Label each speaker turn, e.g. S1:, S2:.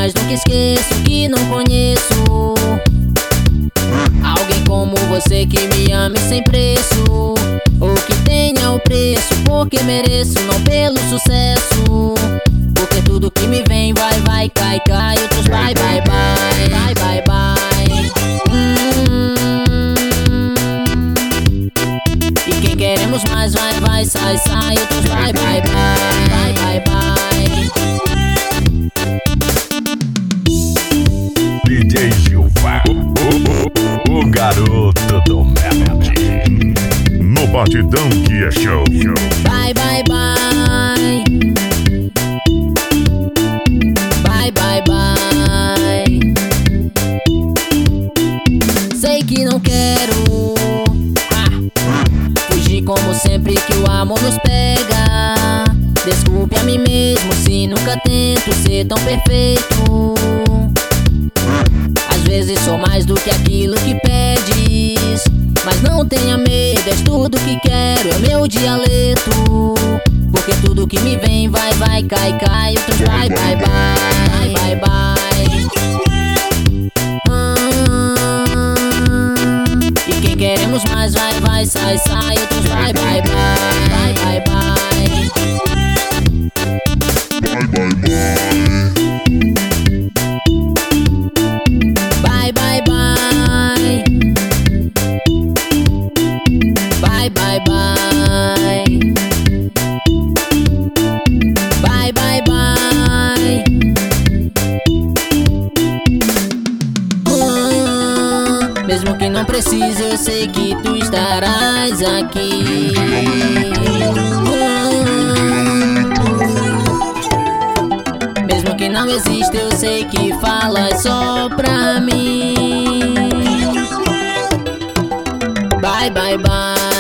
S1: mas nunca esqueço que não conheço alguém como você que me ame sem preço, ou que tenha o preço porque mereço, não pelo sucesso. Porque tudo que me vem vai, vai, cai, cai, outros vai, vai, vai, vai, vai, vai. E quem queremos mais vai, vai, sai, sai, outros vai, vai, vai, vai, vai, vai.
S2: DJ Gilvar, o garoto do Melody. No batidão que é show.
S1: Bye, bye, bye. Bye, bye, bye. Sei que não quero fugir como sempre que o amor nos pega. Desculpe a mim mesmo se nunca tento ser tão perfeito. Às vezes sou mais do que aquilo que pedes, mas não tenha medo, és tudo que quero, é meu dialeto. Porque tudo que me vem vai, vai, cai, cai, outros vai, vai, vai, vai, vai. E quem queremos mais vai, vai, sai, sai, outros vai, vai, vai, vai, vai, vai. Bye, bye, bye. Bye, bye, bye. Bye, bye, bye. Mesmo que não precise, eu sei que tu estarás aqui. Mesmo que não exista, eu sei que falas só pra mim. Bye, bye, bye.